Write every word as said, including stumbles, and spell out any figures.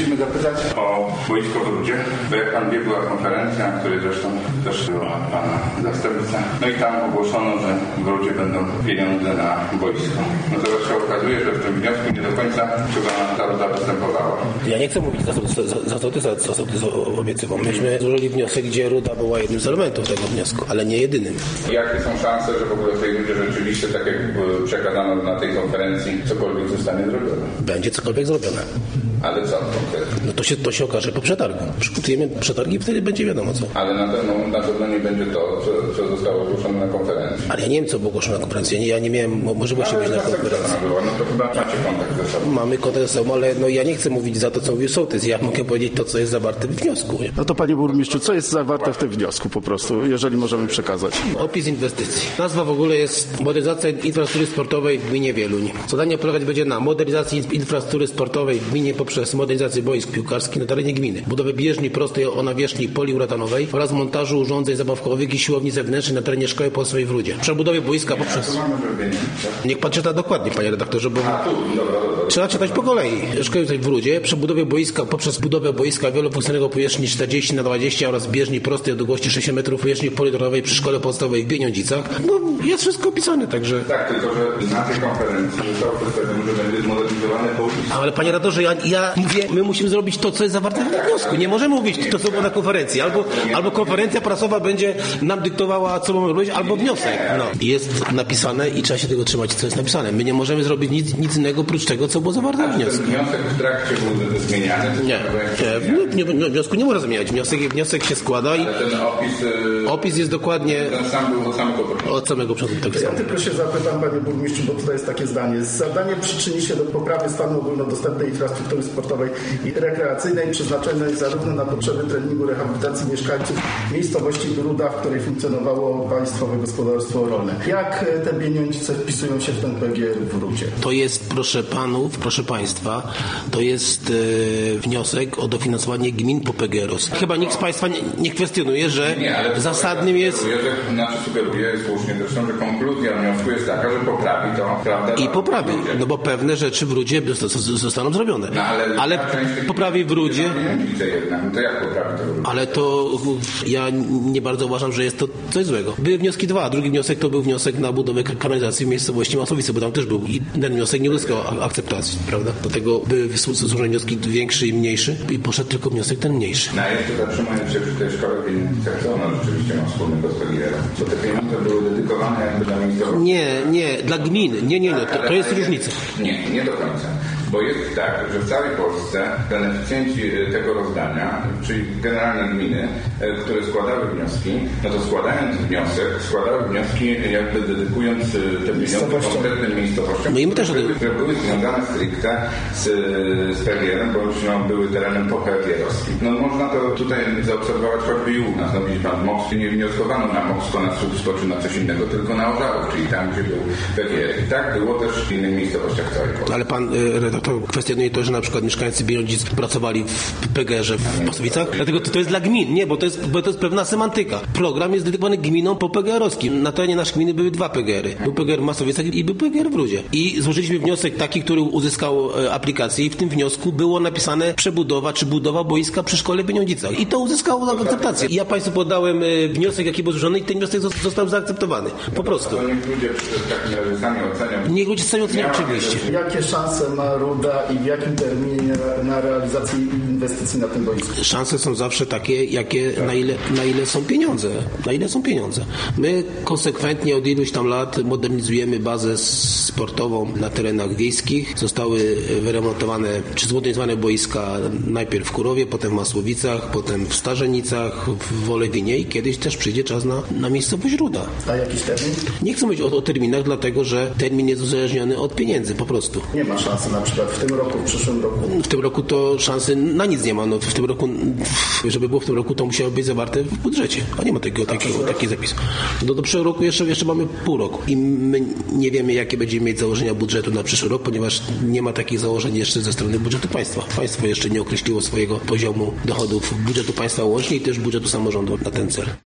chcieliśmy zapytać o boisko w Rudzie, bo jak pan wie, była konferencja, na której zresztą też była pana zastępca. No i tam ogłoszono, że w Rudzie będą pieniądze na boisko. No teraz się okazuje, że w tym wniosku nie do końca chyba ta Ruda występowała. Ja nie chcę mówić za co za, za, za, za, za, za obiecywał. Myśmy złożyli wniosek, gdzie Ruda była jednym z elementów tego wniosku, ale nie jedynym. Jakie są szanse, że w ogóle w tej Rudzie rzeczywiście, tak jak przekazano na tej konferencji, cokolwiek zostanie zrobione? Będzie cokolwiek zrobione. Ale co konkretnie? No to się, to się okaże po przetargu. Przygotujemy przetargi i wtedy będzie wiadomo co. Ale na pewno, na pewno nie będzie to, co, co zostało ogłoszone na konferencji. Ale ja nie wiem, co było ogłoszone na konferencji. Ja nie miałem możliwości być na konferencji. Była, no to chyba macie kontakt ze sobą. Mamy kontakt ze sobą, ale no ja nie chcę mówić za to, co mówił sołtys. Ja mogę powiedzieć to, co jest zawarte w wniosku. No to panie burmistrzu, co jest zawarte w tym wniosku po prostu, jeżeli możemy przekazać? Opis inwestycji. Nazwa w ogóle jest modernizacja infrastruktury sportowej w gminie Wieluń. Zadanie polegać będzie na modernizacji infrastruktury sportowej w gminie poprzez modernizację boisk piłkarskich na terenie gminy, budowę bieżni prostej o nawierzchni poliuretanowej oraz montażu urządzeń zabawkowych i siłowni zewnętrznej na terenie szkoły podstawowej w Rudzie. Przebudowie boiska poprzez... Niech pan czyta dokładnie, panie redaktorze, bo trzeba czytać po kolei. Szkoły w Rudzie, przebudowie boiska poprzez budowę boiska wielofunkcyjnego powierzchni czterdzieści na dwadzieścia oraz bieżni prostej o długości sześć metrów powierzchni poliuretanowej przy szkole podstawowej w Bieniądzicach. No, jest wszystko opisane, także... Tak, tylko że na tej konferencji zostało przedstawione, że będzie zmodernizowane boisko. Ale panie redaktorze, ja, ja mówię, my musimy zrobić to, co jest zawarte w tym wniosku. Nie możemy mówić to, co było na konferencji. Albo, albo konferencja prasowa będzie nam dyktowała, co mamy robić, albo wniosek. No. Jest napisane i trzeba się tego trzymać, co jest napisane. My nie możemy zrobić nic, nic innego oprócz tego, co było zawarte w wniosku. Wniosek w trakcie był zmieniany? Nie, nie, nie, nie, wniosku nie może zmieniać. Wniosek, wniosek się składa i ale ten opis, opis jest dokładnie ten sam był od samego początku. Od samego początku. Tak ja tylko się zapytam, panie burmistrzu, bo tutaj jest takie zdanie. Zadanie przyczyni się do poprawy stanu ogólnodostępnej infrastruktury sportowej i rekreacyjnej przeznaczonej zarówno na potrzeby treningu, rehabilitacji mieszkańców miejscowości Ruda, w której funkcjonowało Państwowe Gospodarstwo Rolne. Jak te pieniądze wpisują się w ten P G R w Rudzie? To jest, proszę panów, proszę państwa, to jest e, wniosek o dofinansowanie gmin po P G R owskim. Chyba nikt z państwa nie, nie kwestionuje, że nie, ale zasadnym jest... Sugeruje, że, znaczy sugeruje słusznie zresztą, że konkluzja wniosku jest taka, że poprawi to, prawda? I poprawi, no bo pewne rzeczy w Rudzie zostaną zrobione. No, ale ale poprawi w Rudzie... Jednak, no to jak poprawi to w Rudzie? Ale to ja nie bardzo uważam, że jest to coś złego. Były wnioski dwa. Drugi wniosek to był wniosek na budowę kanalizacji w miejscowości Masowice, bo tam też był i ten wniosek nie uzyskał akceptacji, prawda? Do tego były złożone wnioski większy i mniejszy i poszedł tylko wniosek ten mniejszy. No a jeszcze zatrzymując się przy tej szkole pieniędzy, co ona rzeczywiście ma wspólnego z P G R-em? Bo te pieniądze były dedykowane jakby dla miejscowości. Nie, nie, dla gmin. Nie, nie, nie. To, to jest różnica. Nie, nie do końca. Bo jest tak, że w całej Polsce beneficjenci tego rozdania, czyli generalnie gminy, które składały wnioski, no to składając wniosek, składały wnioski jakby dedykując te pieniądze konkretnym miejscowościom, no i my też które, które były związane stricte z, z P G R-em, bądź no, były terenem po P G R-owskim. No można to tutaj zaobserwować choćby i u nas. No widzi pan, w Moksku nie wnioskowano na Moksko, na Słupsko czy na coś innego, tylko na Ożarów, czyli tam, gdzie był P G R. I tak było też w innych miejscowościach całej Polski. Ale pan y, to kwestionuje to, że na przykład mieszkańcy Bieniądzic pracowali w P G R-ze w Masowicach. Dlatego to, to jest dla gmin. Nie, bo to jest, bo to jest pewna semantyka. Program jest dedykowany gminom po P G R-owskim. Na terenie naszej gminy były dwa P G R-y. Był P G R w Masowicach i był P G R w Rudzie. I złożyliśmy wniosek taki, który uzyskał e, aplikację i w tym wniosku było napisane przebudowa czy budowa boiska przy szkole w Bieniądzicach. I to uzyskało akceptację. I ja państwu podałem e, wniosek, jaki był złożony i ten wniosek został zaakceptowany. Po prostu. To niech ludzie w takim razie sami ocenią. Niech ludzie sami ocenią, oczywiście. Jakie szanse ma Ruda i w jakim terminie na realizację inwestycji na tym boisku? Szanse są zawsze takie, jakie, na ile, na ile są pieniądze. Na ile są pieniądze. My konsekwentnie od iluś tam lat modernizujemy bazę sportową na terenach wiejskich. Zostały wyremontowane czy zmodernizowane boiska najpierw w Kurowie, potem w Masłowicach, potem w Starzenicach, w Wolewinie i kiedyś też przyjdzie czas na, na miejscowość Ruda. A jakiś termin? Nie chcę mówić o, o terminach, dlatego że termin jest uzależniony od pieniędzy po prostu. Nie ma szansy na przykład w tym roku, w przyszłym roku? W tym roku to szansy na nic nie ma. No, w tym roku, żeby było w tym roku, to musiało być zawarte w budżecie. A nie ma takiego, takiego, takiego zapisu. No do przyszłego roku jeszcze, jeszcze mamy pół roku. I my nie wiemy, jakie będziemy mieć założenia budżetu na przyszły rok, ponieważ nie ma takich założeń jeszcze ze strony budżetu państwa. Państwo jeszcze nie określiło swojego poziomu dochodów budżetu państwa łącznie i też budżetu samorządu na ten cel.